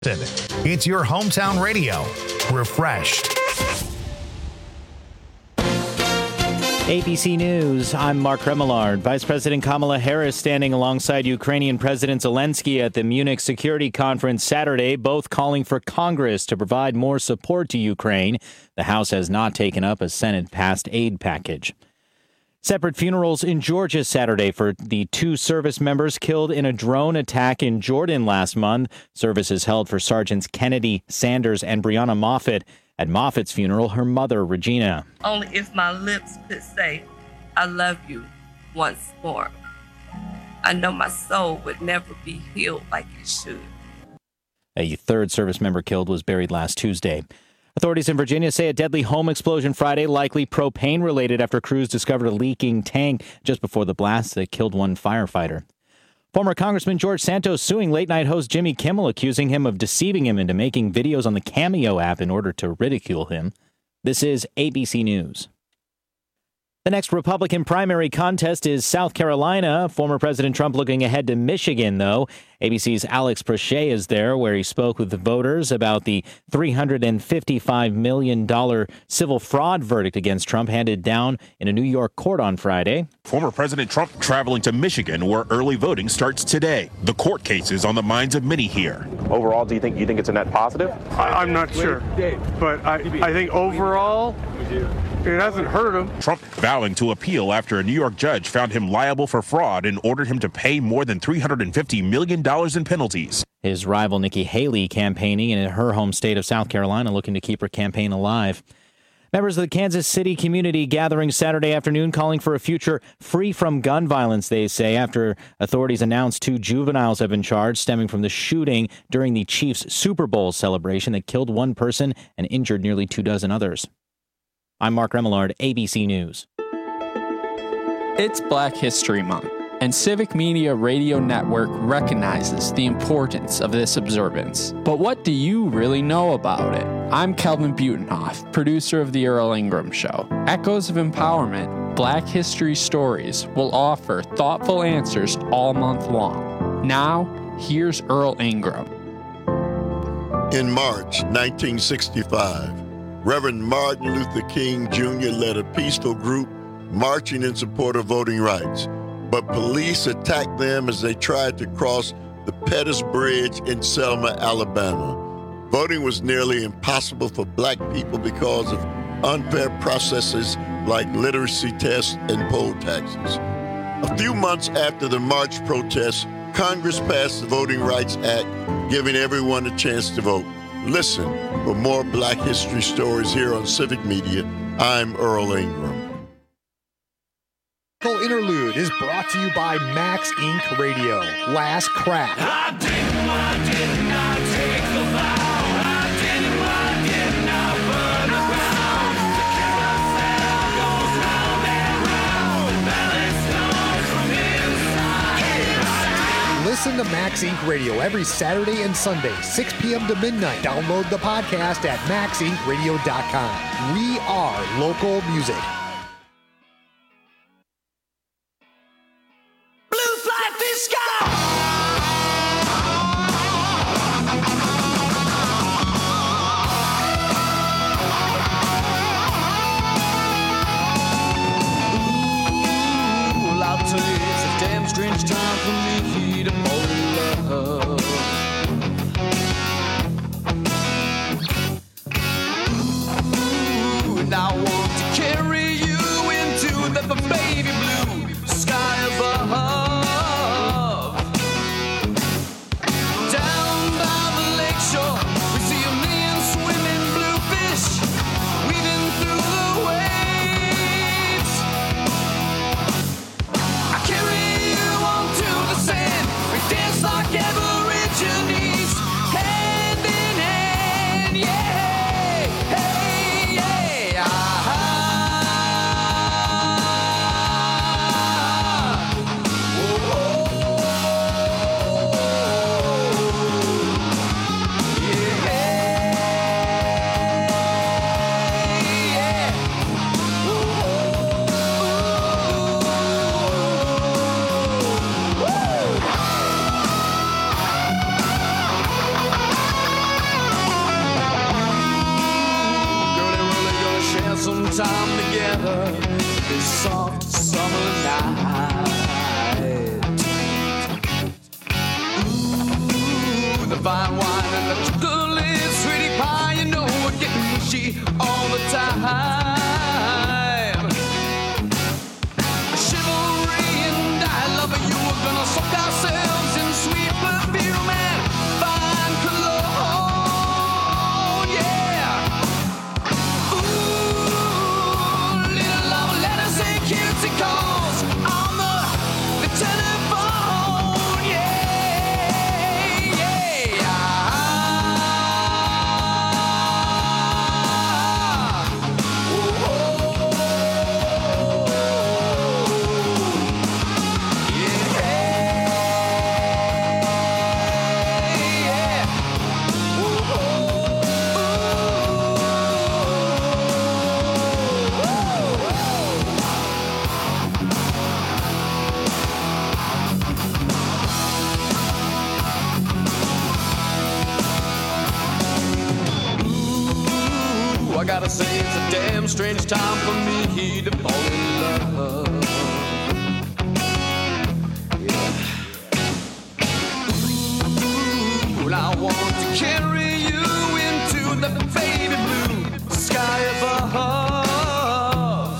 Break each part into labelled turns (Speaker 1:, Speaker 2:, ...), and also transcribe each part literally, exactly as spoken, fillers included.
Speaker 1: It's your hometown radio. Refreshed.
Speaker 2: A B C News, I'm Mark Remillard. Vice President Kamala Harris standing alongside Ukrainian President Zelensky at the Munich Security Conference Saturday, both calling for Congress to provide more support to Ukraine. The House has not taken up a Senate-passed aid package. Separate funerals in Georgia Saturday for the two service members killed in a drone attack in Jordan last month. Services held for Sergeants Kennedy, Sanders, and Breonna Moffett. At Moffitt's funeral, her mother, Regina.
Speaker 3: Only if my lips could say, I love you once more. I know my soul would never be healed like it should.
Speaker 2: A third service member killed was buried last Tuesday. Authorities in Virginia say a deadly home explosion Friday, likely propane-related after crews discovered a leaking tank just before the blast that killed one firefighter. Former Congressman George Santos suing late-night host Jimmy Kimmel, accusing him of deceiving him into making videos on the Cameo app in order to ridicule him. This is A B C News. The next Republican primary contest is South Carolina. Former President Trump looking ahead to Michigan, though. A B C's Alex Prochet is there, where he spoke with the voters about the three hundred fifty-five million dollars civil fraud verdict against Trump handed down in a New York court on Friday.
Speaker 4: Former President Trump traveling to Michigan, where early voting starts today. The court case is on the minds of many here.
Speaker 5: Overall, do you think you think it's a net positive?
Speaker 6: I, I'm not sure, but I, I think overall, it hasn't hurt him.
Speaker 4: Trump vowing to appeal after a New York judge found him liable for fraud and ordered him to pay more than three hundred fifty million dollars in penalties.
Speaker 2: His rival Nikki Haley campaigning in her home state of South Carolina, looking to keep her campaign alive. Members of the Kansas City community gathering Saturday afternoon calling for a future free from gun violence, they say, after authorities announced two juveniles have been charged stemming from the shooting during the Chiefs Super Bowl celebration that killed one person and injured nearly two dozen others. I'm Mark Remillard, A B C News.
Speaker 7: It's Black History Month, and Civic Media Radio Network recognizes the importance of this observance. But what do you really know about it? I'm Kelvin Butenhoff, producer of The Earl Ingram Show. Echoes of Empowerment, Black History Stories will offer thoughtful answers all month long. Now, here's Earl Ingram.
Speaker 8: In March nineteen sixty-five, Reverend Martin Luther King Junior led a peaceful group marching in support of voting rights, but police attacked them as they tried to cross the Pettus Bridge in Selma, Alabama. Voting was nearly impossible for black people because of unfair processes like literacy tests and poll taxes. A few months after the march protests, Congress passed the Voting Rights Act, giving everyone a chance to vote. Listen for more Black history stories here on Civic Media. I'm Earl Ingram.
Speaker 9: Interlude is brought to you by Max Incorporated. Radio. Last Crack.
Speaker 10: I didn't, I didn't, I take the vow. I didn't, I didn't, I burn around. The carousel goes round and round. Balance comes from inside.
Speaker 9: Listen to Max Incorporated. Radio every Saturday and Sunday, six p.m. to midnight. Download the podcast at max inc radio dot com. We are local music.
Speaker 10: Strange time for me to fall in love. Ooh, and I want to carry time together this soft summer night. Ooh, the fine wine and the chocolate sweetie pie, you know we're getting mushy all the time. Chivalry and I love you, we're gonna soak ourselves in sweet perfume and fine cologne, yeah. Ooh, little love letters and cutesy calls on the, the telephone, yeah, yeah. Ooh, oh. I gotta say it's a damn strange time for me to fall in love. Yeah. Ooh, and I want to carry you into the baby blue sky above.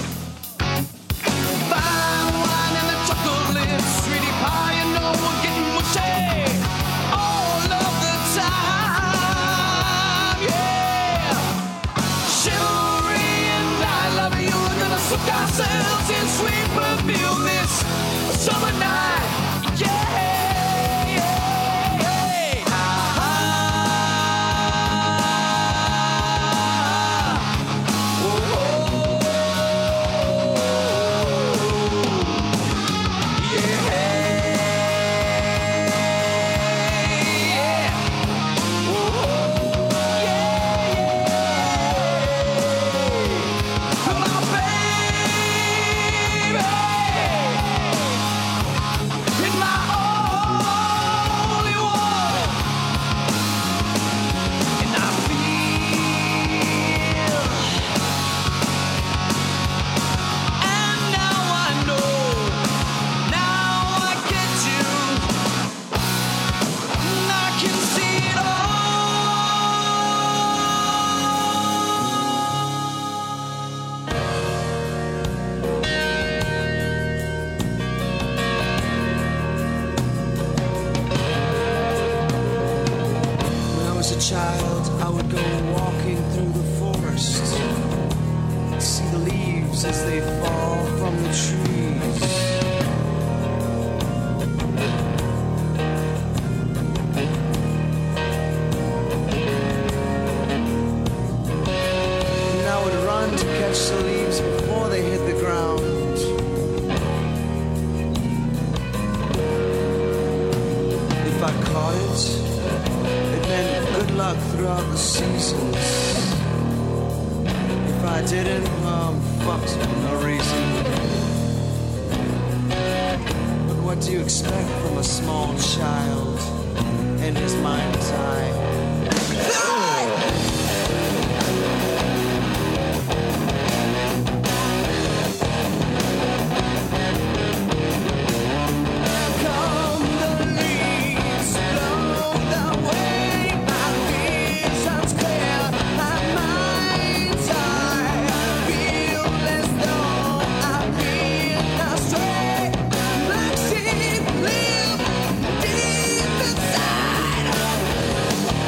Speaker 10: Fine wine and the chocolate, sweetie pie, you know we're getting mushy all of the time, yeah. Chivalry and I love you, we're gonna soak ourselves in sweet perfume this summer night, yeah, yeah, yeah. Ah-ha. Oh, oh. Yeah, yeah. Oh, oh. Come on, baby. It's my only one. And I feel, and now I know, now I get you, and I can see it all. When I was a child, I would go walking through the forest, see the leaves as they fall from the trees. And I would run to catch the leaves before they hit the ground. If I caught it, it meant good luck throughout the seasons. If I didn't, well, I'm fucked for no reason. But what do you expect from a small child in his mind's eye? Come the leaves, blow the way, my vision's clear, my mind's eye. Feel as though I've been astray. Black sheep live deep inside.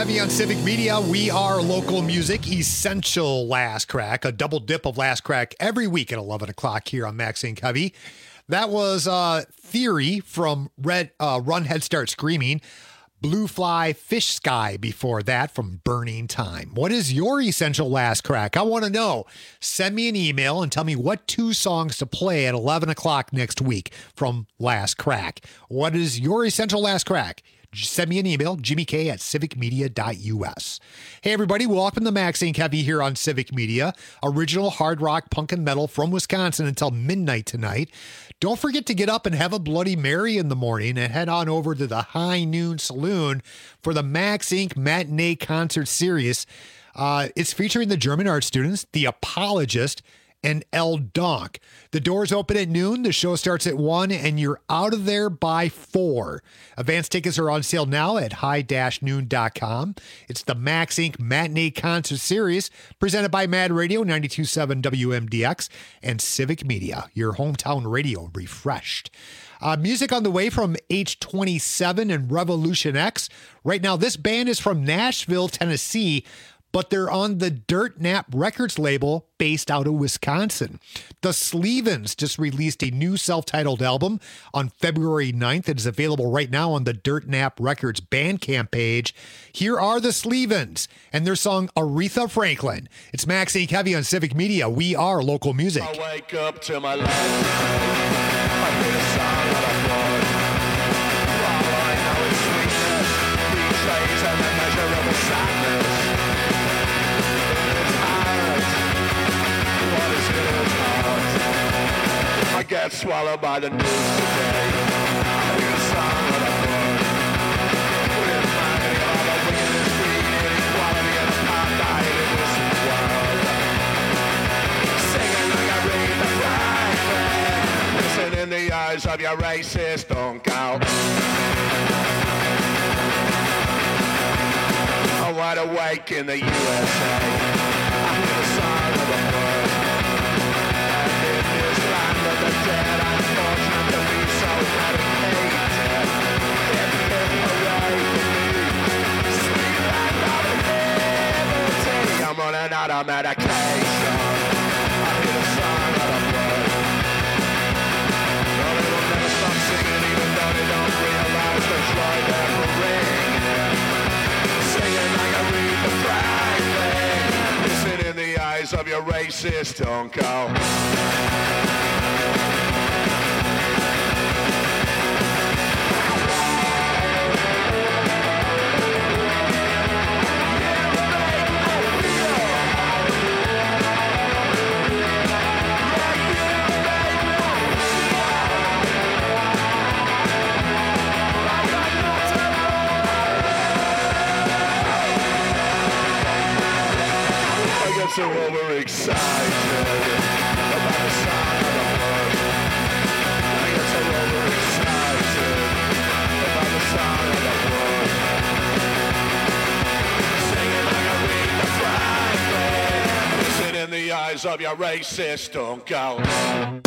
Speaker 9: Heavy on Civic Media. We are local music, essential Last Crack, a double dip of Last Crack every week at eleven o'clock here on Max Inc Heavy. That was uh, Theory from Red uh, Run Head Start Screaming. Blue Fly Fish Sky before that from Burning Time. What is your essential Last Crack? I want to know. Send me an email and tell me what two songs to play at eleven o'clock next week from Last Crack. What is your essential Last Crack? Just send me an email, Jimmy K at civic media dot U S. Hey, everybody, welcome to Max Inc Heavy here on Civic Media. Original hard rock, punk, and metal from Wisconsin until midnight tonight. Don't forget to get up and have a Bloody Mary in the morning and head on over to the High Noon Saloon for the Max Inc Matinee Concert Series. Uh, it's featuring the German art students, The Apologist, and El Donk. The doors open at noon. The show starts at one, and you're out of there by four. Advance tickets are on sale now at high dash noon dot com. It's the Max Inc Matinee Concert Series presented by Mad Radio ninety-two point seven W M D X and Civic Media, your hometown radio refreshed. Uh, music on the way from H twenty-seven and Revolution X. Right now, this band is from Nashville, Tennessee, but they're on the Dirt Nap Records label based out of Wisconsin. The Slevens just released a new self-titled album on February ninth. It is available right now on the Dirt Nap Records Bandcamp page. Here are the Slevens and their song Aretha Franklin. It's Max Inc Heavy on Civic Media. We are local music.
Speaker 10: I wake up to my life. I hear the sound of a blood. All I know is sweetness, betrays and the measure of a sadness. I get swallowed by the news today. I hear the sound of a blood. With money, all the wickedness, greed, inequality, and apartheid in this world. Singing like I read the flag flag. Listen in the eyes of your racist uncle. I'm wide awake in the U S A. I hear the sound of a blood. The dead, unfortunate to be so dedicated. Get away from me, sweet land of liberty. I'm running out of medication. I hear the sound of the blood. No, they will never stop singing, even though they don't realize the joy they're bringing. Singing like I read the flag thing. Listen in the eyes of your racist uncle. So overexcited about the sound of the blood. I get so overexcited about the sound of the blood. Singing like I read the flag. Listen in the eyes of your racist uncle.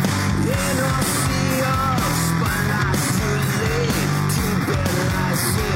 Speaker 10: See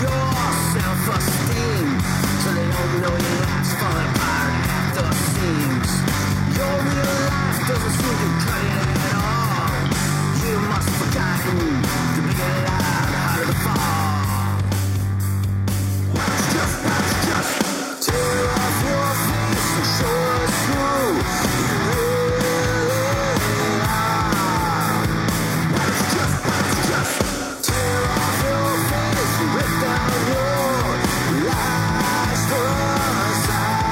Speaker 10: your self-esteem, so they don't know your life's falling apart at the seams. Your real life doesn't seem to cut it at all. You must have forgotten to be allowed harder to fall. That's just, that's just tear off your face and show us who you really are. That's just, that's just tear off your face and rip down your lies for us.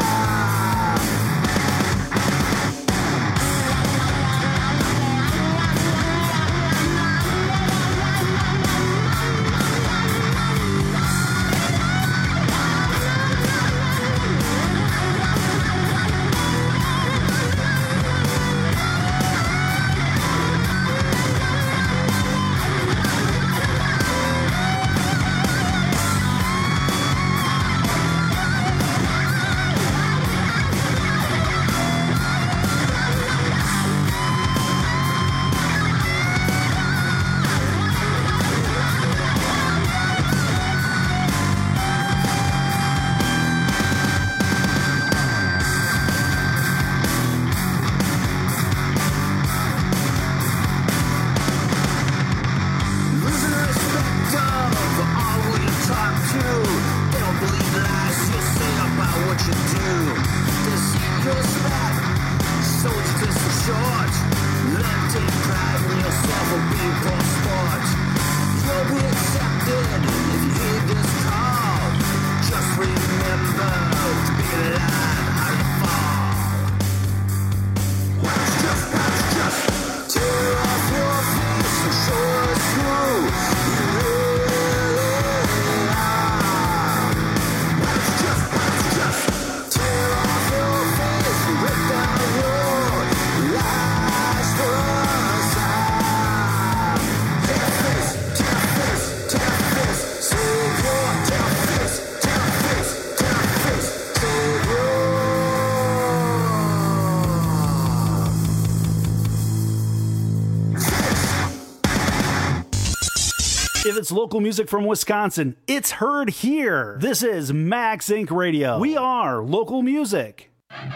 Speaker 10: Losing respect of all who you talk to. They don't believe the lies you say about what you do. Deceive your spec, so it's just a short. Let take pride in yourself or be for sport. You'll be accepted if you hear this call. Just remember to be alive, how you fall. That's just, that's just tear off your face and show us who you really are. That's just, that's just tear off your face and rip down your lies for us. Tear face, tear face, tear face, save your tear face, tear face, tear face, save your.
Speaker 11: If it's local music from Wisconsin, it's heard here. This is Max Incorporated. Radio. We are local music.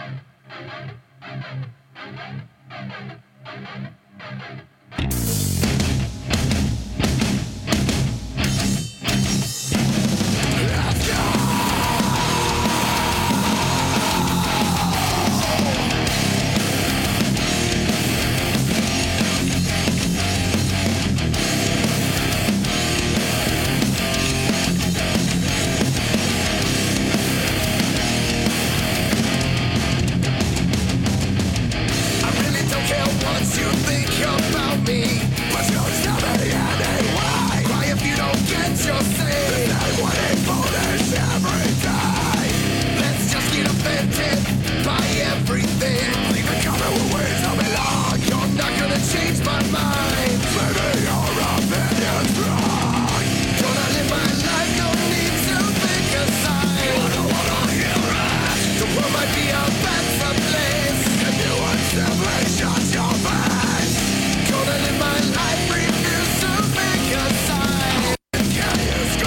Speaker 10: Change my mind. Maybe your opinion's wrong. Gonna live my life, no need to think aside. You don't wanna hear it. The world might be a better place if you would simply shut your face. Gonna live my life, refuse to think aside. Can you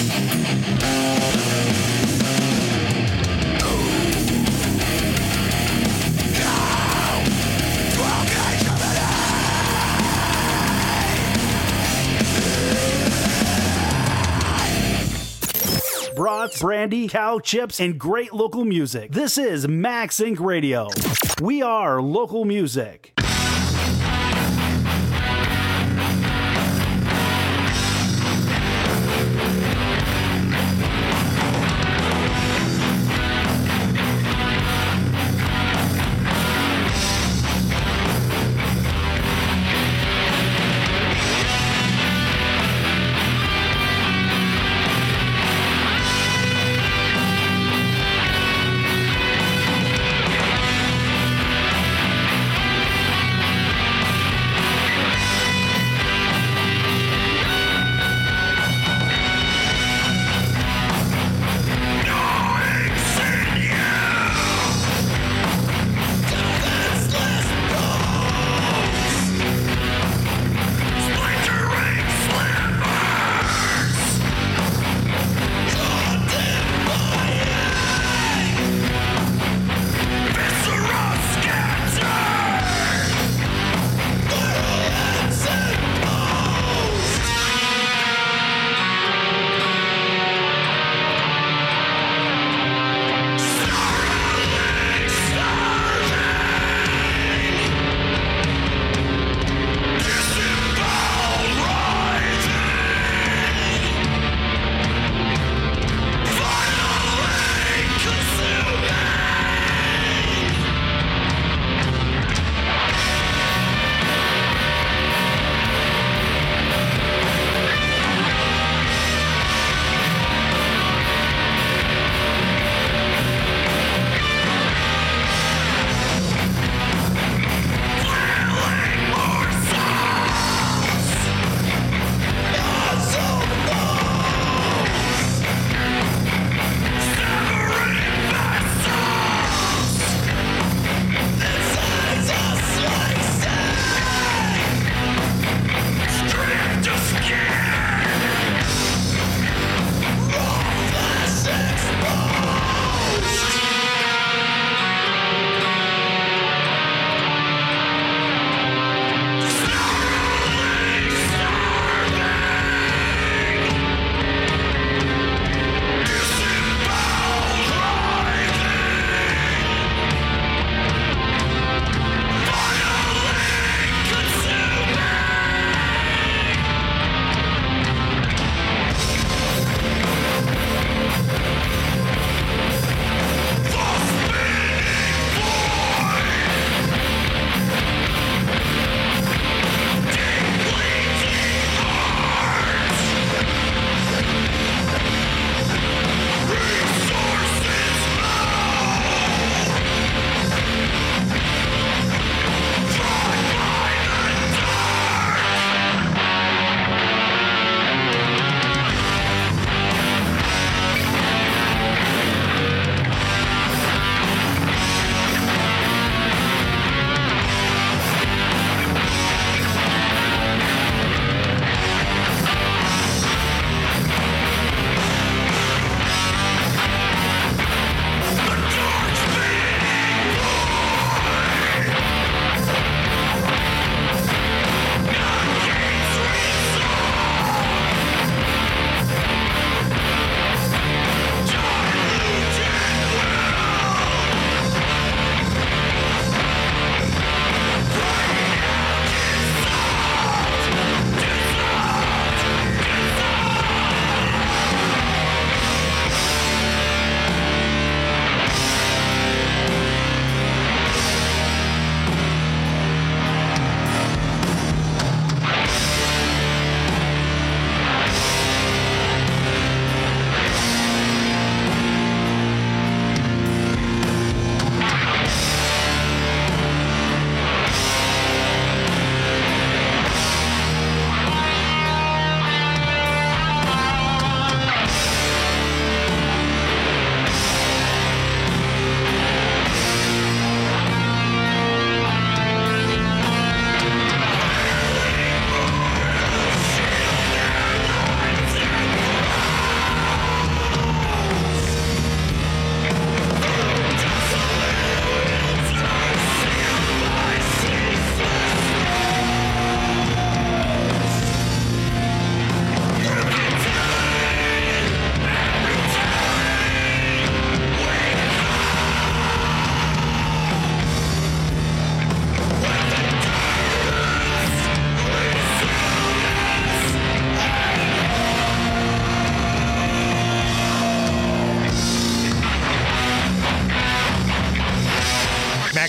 Speaker 11: Brats, brandy, cow chips, and great local music. This is Max Inc Radio. We are local music.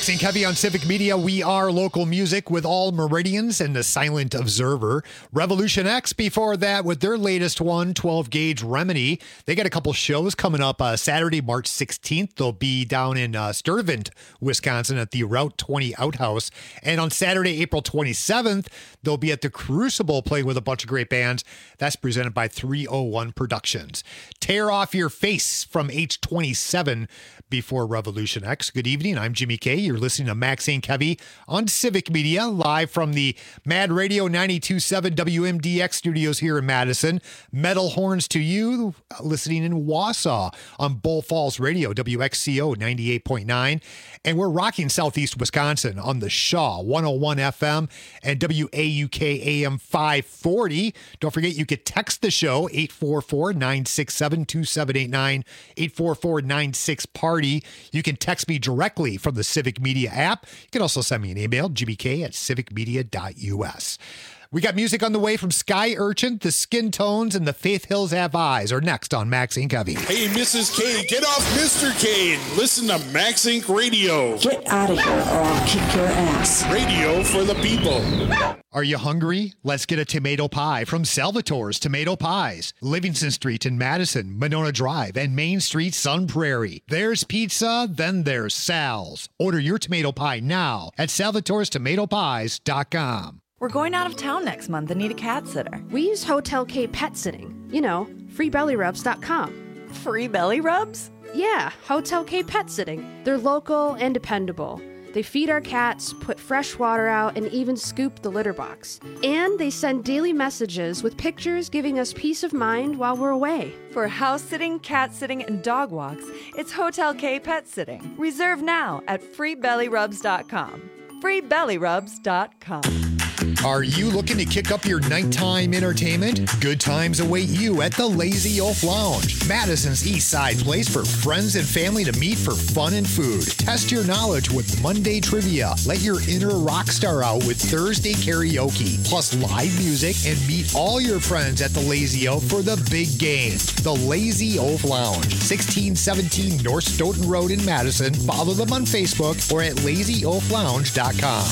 Speaker 9: Maxine Kevy on Civic Media. We are local music with All Meridians and the Silent Observer. Revolution X before that with their latest one, twelve gauge Remedy. They got a couple shows coming up uh, Saturday, March sixteenth. They'll be down in uh, Sturtevant, Wisconsin at the Route twenty Outhouse. And on Saturday, April twenty-seventh, they'll be at the Crucible playing with a bunch of great bands. That's presented by three oh one Productions. Tear Off Your Face from H twenty-seven before Revolution X. Good evening. I'm Jimmy K. You're listening to Maxine Kevy on Civic Media, live from the Mad Radio ninety-two point seven W M D X studios here in Madison. Metal Horns to you, listening in Wausau on Bull Falls Radio, W X C O ninety-eight point nine. And we're rocking Southeast Wisconsin on the Shaw one oh one F M and W A U K A M five forty. Don't forget, you could text the show, eight four four, nine six seven, two seven eight nine, eight four four, nine six, party. You can text me directly from the Civic Media app. You can also send me an email, jimmy k at civic media dot u s. We got music on the way from Sky Urchin, the Skin Tones, and the Faith Hills Have Eyes are next on Max Inc. Kevy.
Speaker 12: Hey, Missus K, get off Mister K and listen to Max Incorporated. Radio.
Speaker 13: Get out of here or I'll kick your ass.
Speaker 12: Radio for the people.
Speaker 9: Are you hungry? Let's get a tomato pie from Salvatore's Tomato Pies. Livingston Street in Madison, Monona Drive, and Main Street, Sun Prairie. There's pizza, then there's Sal's. Order your tomato pie now at salvatores tomato pies dot com.
Speaker 14: We're going out of town next month and need a cat sitter.
Speaker 15: We use Hotel K Pet Sitting. You know, free belly rubs dot com.
Speaker 14: Free belly rubs?
Speaker 15: Yeah, Hotel K Pet Sitting. They're local and dependable. They feed our cats, put fresh water out, and even scoop the litter box. And they send daily messages with pictures giving us peace of mind while we're away.
Speaker 14: For house sitting, cat sitting, and dog walks, it's Hotel K Pet Sitting. Reserve now at free belly rubs dot com. free belly rubs dot com.
Speaker 9: Are you looking to kick up your nighttime entertainment? Good times await you at the Lazy Oaf Lounge, Madison's East Side place for friends and family to meet for fun and food. Test your knowledge with Monday trivia. Let your inner rock star out with Thursday karaoke, plus live music, and meet all your friends at the Lazy Oaf for the big game. The Lazy Oaf Lounge, sixteen seventeen North Stoughton Road in Madison. Follow them on Facebook or at lazy oaf lounge dot com.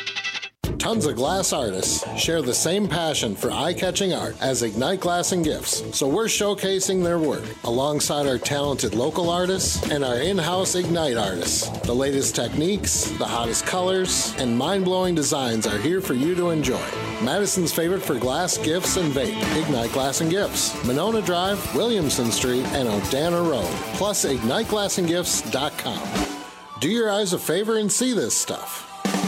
Speaker 16: Tons of glass artists share the same passion for eye-catching art as Ignite Glass and Gifts, so we're showcasing their work alongside our talented local artists and our in-house Ignite artists. The latest techniques, the hottest colors, and mind-blowing designs are here for you to enjoy. Madison's favorite for glass, gifts, and vape, Ignite Glass and Gifts, Monona Drive, Williamson Street, and O'Dana Road, plus ignite glass and gifts dot com. Do your eyes a favor and see this stuff.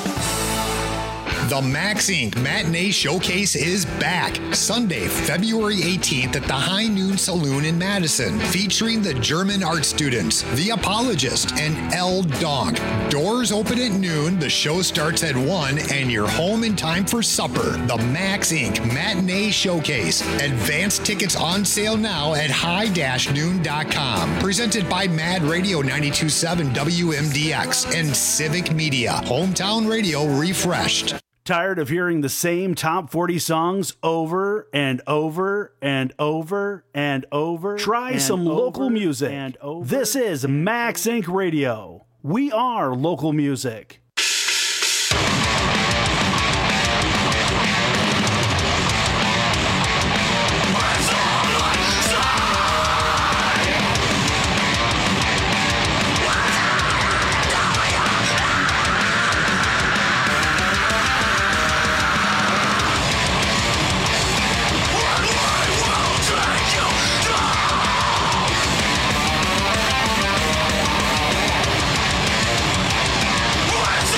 Speaker 9: The Max Incorporated. Matinee Showcase is back Sunday, February eighteenth at the High Noon Saloon in Madison, featuring the German art students, The Apologist, and El Donk. Doors open at noon, the show starts at one, and you're home in time for supper. The Max Incorporated. Matinee Showcase. Advance tickets on sale now at high dash noon dot com. Presented by Mad Radio ninety-two point seven W M D X and Civic Media. Hometown radio refreshed.
Speaker 11: Tired of hearing the same top forty songs over and over and over and over? Try and some over local music. And over this is Max Incorporated. Radio. We are local music.
Speaker 10: What?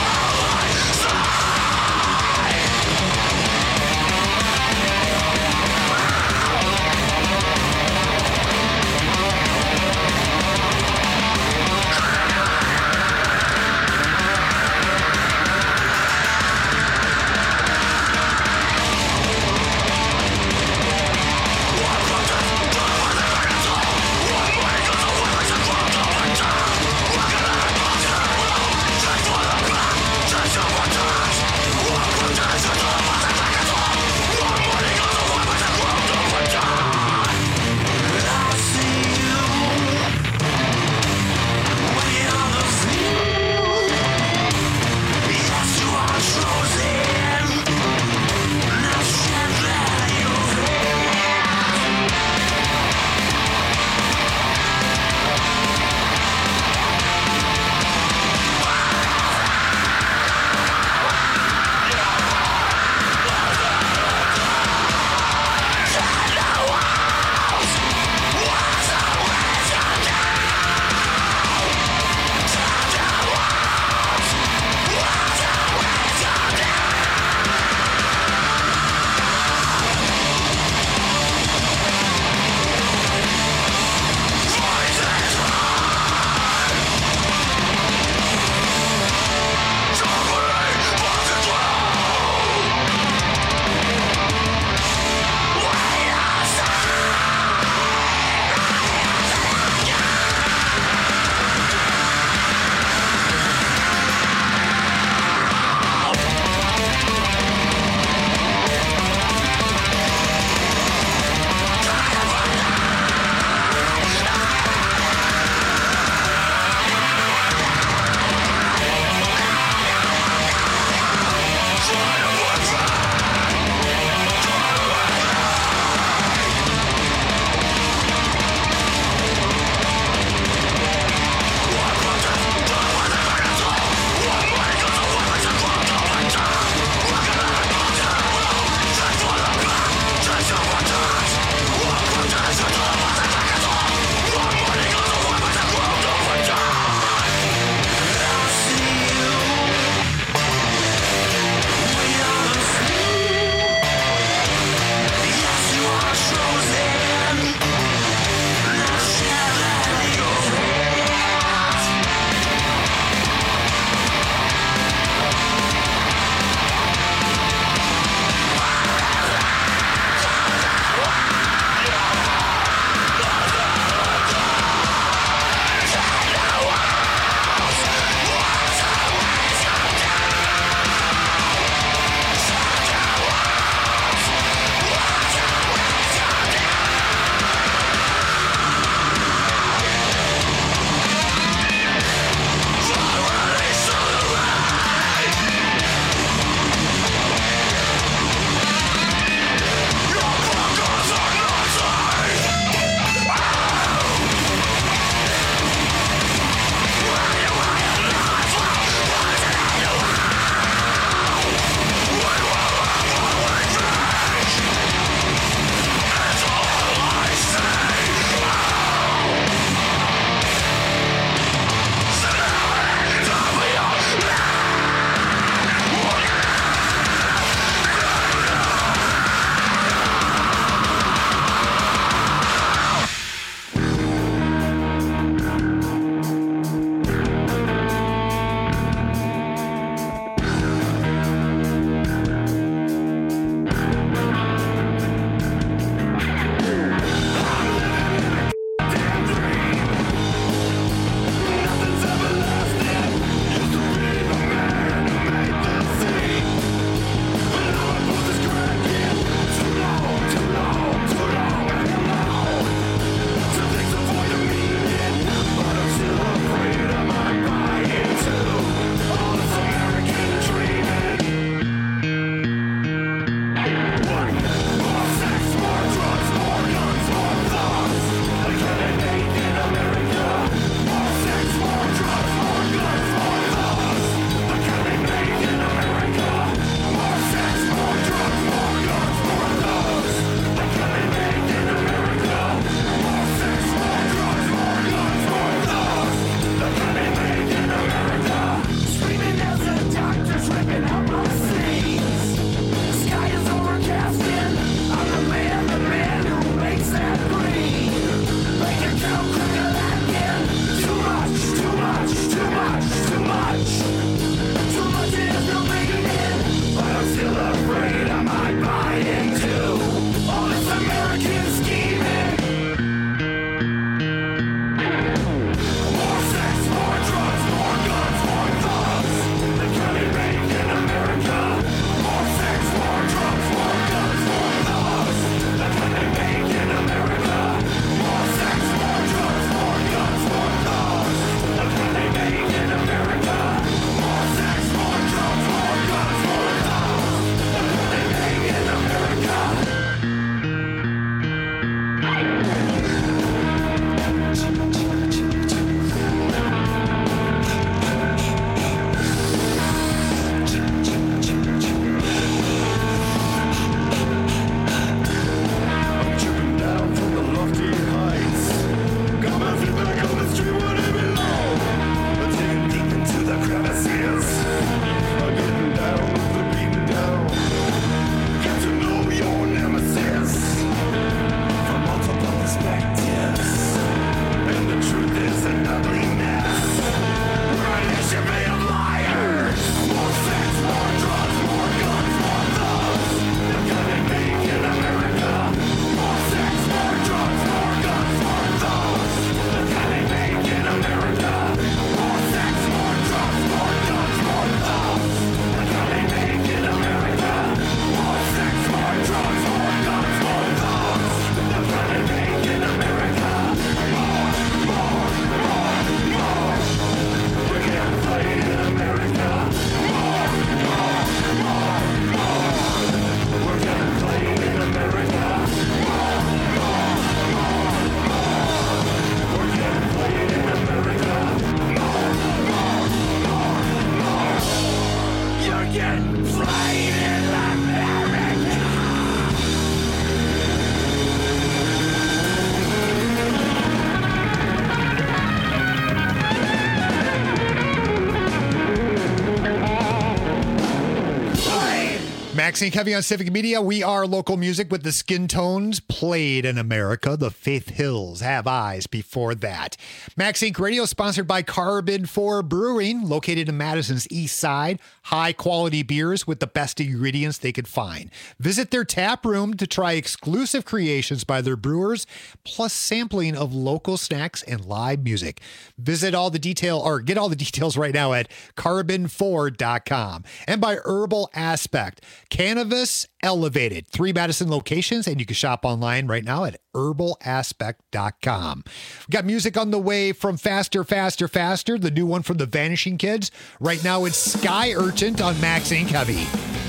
Speaker 9: Maxine Covey on Civic Media. We are local music with the Skin Tones, played in America. The Faith Hills Have Eyes before that. Maxine Radio sponsored by Carbon four Brewing, located in Madison's east side. High quality beers with the best ingredients they could find. Visit their tap room to try exclusive creations by their brewers, plus sampling of local snacks and live music. Visit all the detail or get all the details right now at carbon four dot com. And by Herbal Aspect. Cannabis Elevated. Three Madison locations, and you can shop online right now at herbal aspect dot com. We got music on the way from Faster, Faster, Faster, the new one from the Vanishing Kids. Right now it's Sky Urchin on Maxine Covey.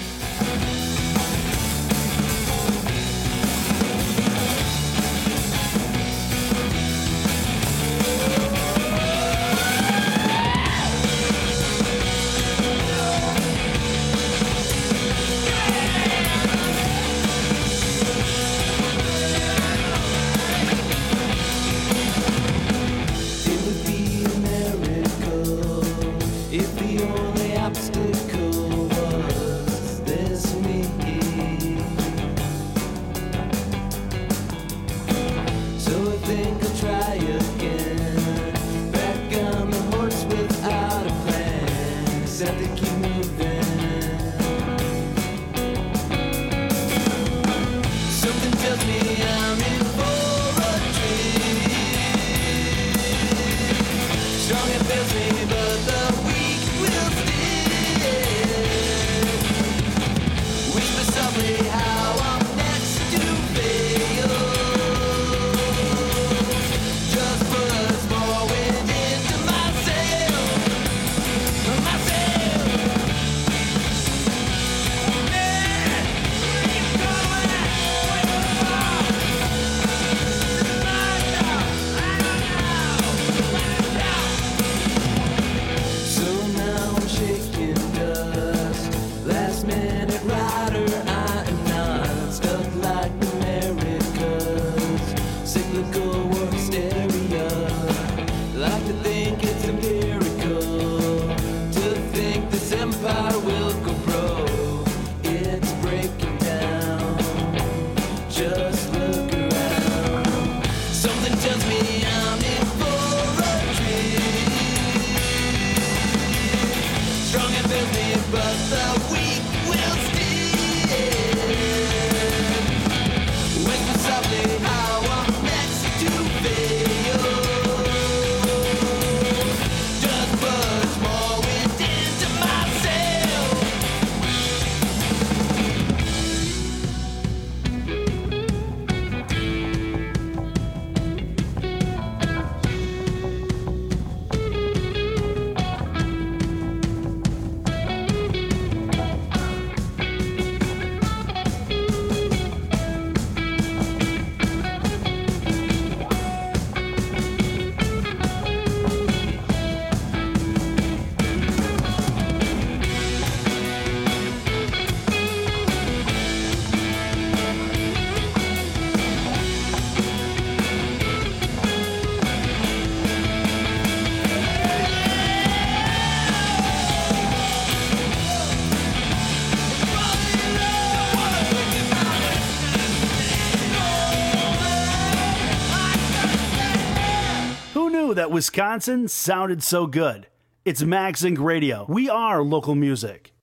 Speaker 11: That Wisconsin sounded so good. It's Max Inc Radio. We are local music.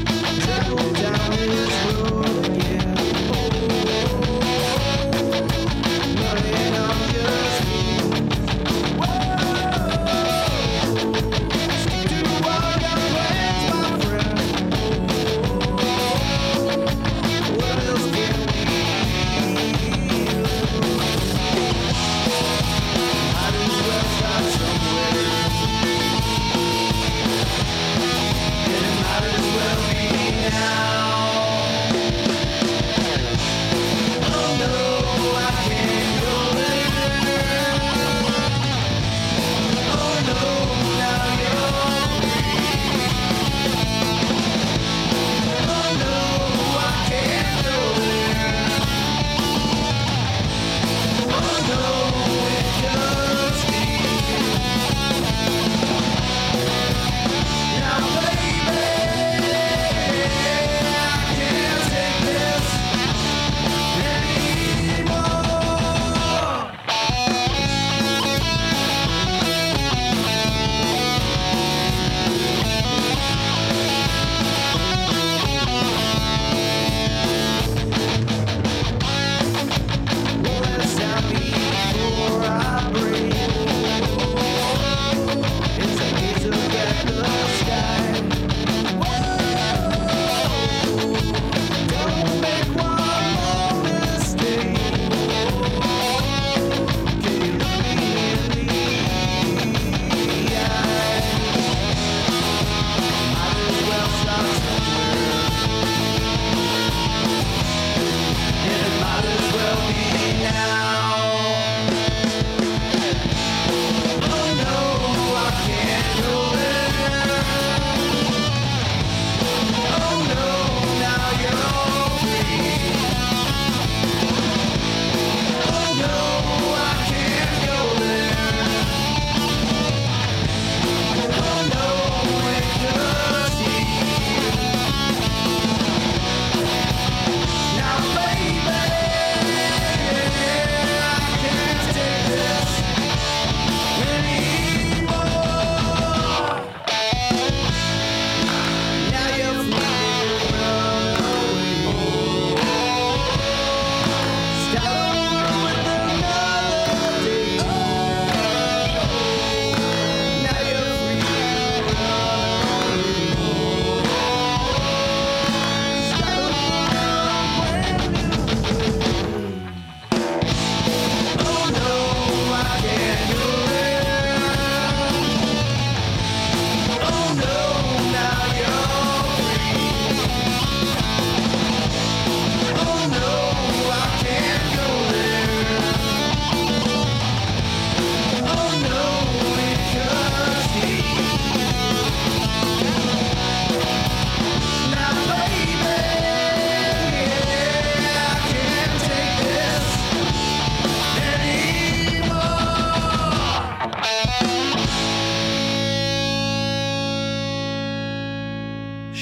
Speaker 10: Down this road again.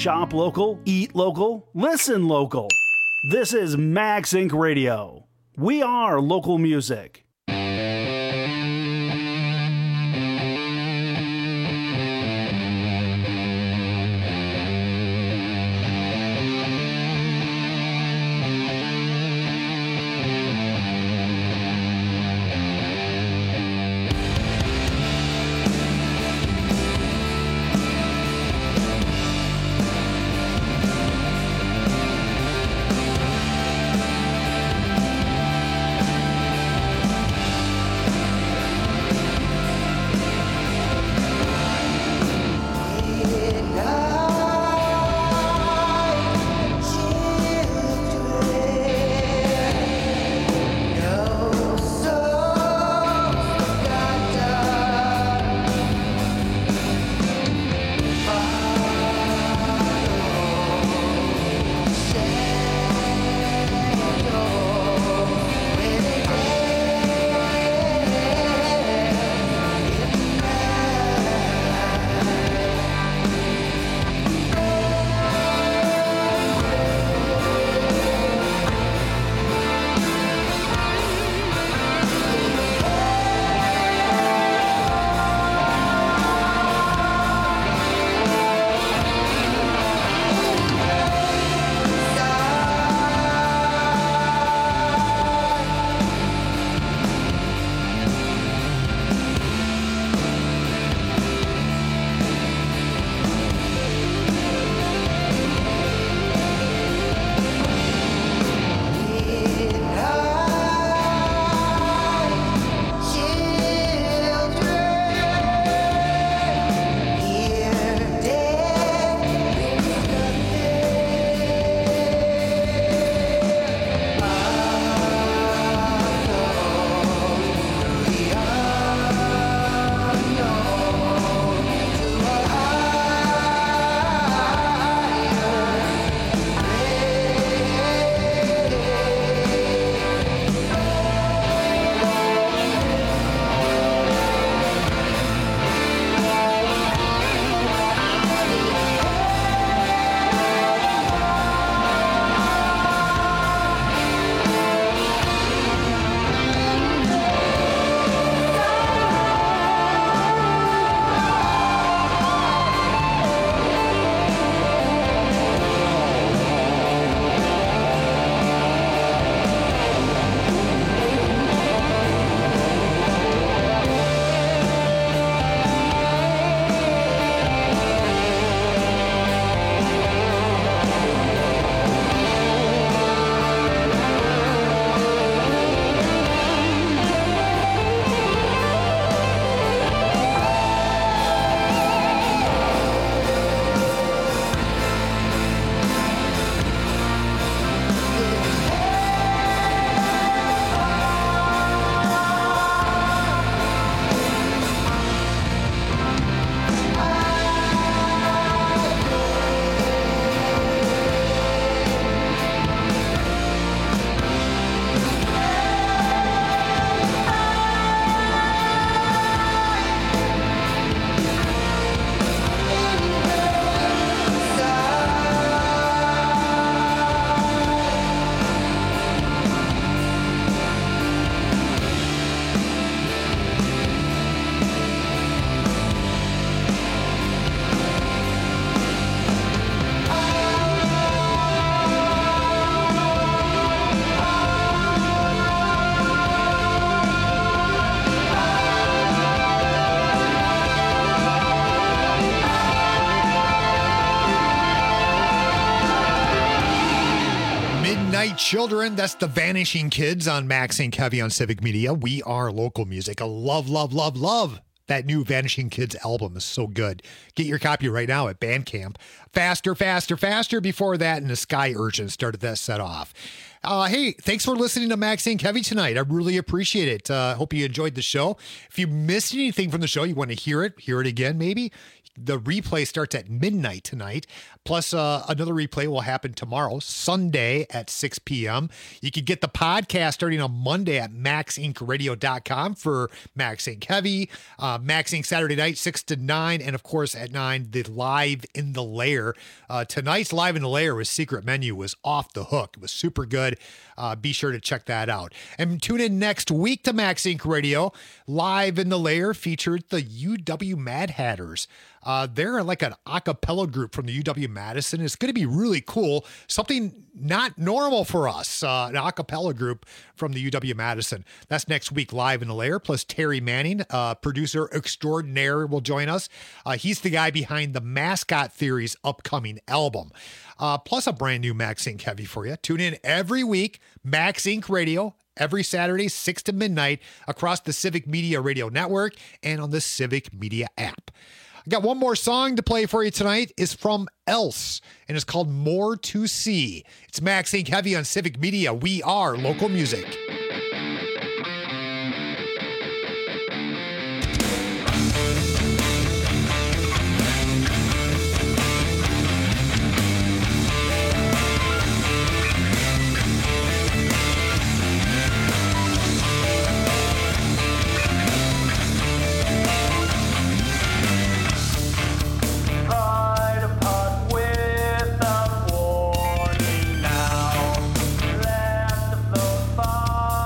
Speaker 11: Shop local, eat local, listen local. This is Max Inc Radio. We are local music.
Speaker 9: Midnight Children, that's the Vanishing Kids on Max Inc Heavy on Civic Media. We are local music. I love, love, love, love that new Vanishing Kids album is so good. Get your copy right now at Bandcamp. Faster, faster, faster. Before that, and the Sky Urchin started that set off. Uh, hey, thanks for listening to Max Inc Heavy tonight. I really appreciate it. I uh, hope you enjoyed the show. If you missed anything from the show, you want to hear it, hear it again maybe, you The replay starts at midnight tonight. Plus, uh, another replay will happen tomorrow, Sunday at six p.m. You can get the podcast starting on Monday at max inc radio dot com for Max Inc Heavy, uh, Max Inc Saturday night, six to nine, and of course at nine, the Live in the Lair. Uh, tonight's Live in the Lair with Secret Menu was off the hook. It was super good. Uh, be sure to check that out. And tune in next week to Max Inc Radio. Live in the Lair featured the U W Mad Hatters. Uh, they're like an a cappella group from the U W Madison. It's going to be really cool. Something not normal for us. Uh, an a cappella group from the U W Madison. That's next week, Live in the Lair. Plus Terry Manning, uh, producer extraordinaire, will join us. Uh, he's the guy behind the Mascot Theory's upcoming album. Uh, plus a brand new Max Inc Heavy for you. Tune in every week, Max Inc Radio, every Saturday, six to midnight, across the Civic Media Radio Network and on the Civic Media app. I got one more song to play for you tonight. It's from Else, and it's called More to See. It's Max Inc Heavy on Civic Media. We are local music.
Speaker 10: Without warning now, left of those far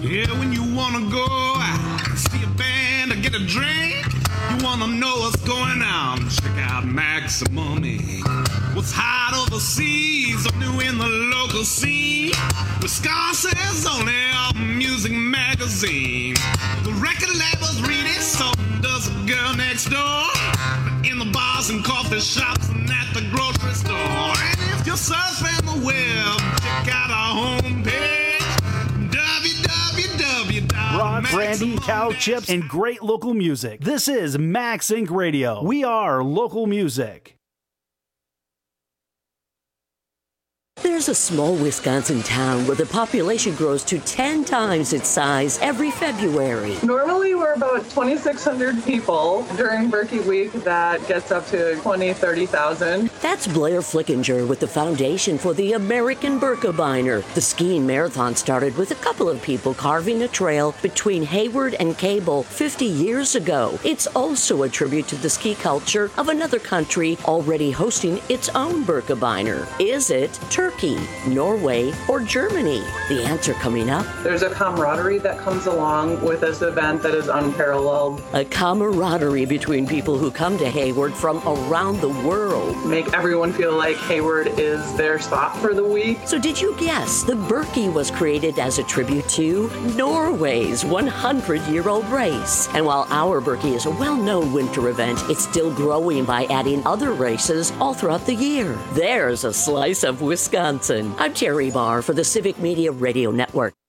Speaker 10: Yeah, when you wanna go see a band or get a drink, you wanna know what's going on, check out Maximum Incorporated. What's hot overseas or new in the local scene, Wisconsin's only music magazine. The record labels read it, so does the girl next door. In the bars and coffee shops and at the grocery store. And if you're surfing the web, check out our homepage, w w w dot
Speaker 11: Broad brandy, cow chips, and great local music. This is Max Inc Radio. We are local music.
Speaker 17: There's a small Wisconsin town where the population grows to ten times its size every February.
Speaker 18: Normally we're about twenty-six hundred people. During Berkey Week, that gets up to twenty, thirty thousand.
Speaker 17: That's Blair Flickinger with the Foundation for the American Birkebeiner. The skiing marathon started with a couple of people carving a trail between Hayward and Cable fifty years ago. It's also a tribute to the ski culture of another country already hosting its own Birkebeiner. Is it Turkey, Norway, or Germany? The answer coming up.
Speaker 18: There's a camaraderie that comes along with this event that is unparalleled.
Speaker 17: A camaraderie between people who come to Hayward from around the world.
Speaker 18: Make everyone feel like Hayward is their spot for the week.
Speaker 17: So did you guess the Berkey was created as a tribute to Norway's one hundred year old race? And while our Berkey is a well-known winter event, it's still growing by adding other races all throughout the year. There's a slice of Wisconsin. I'm Terry Barr for the Civic Media Radio Network.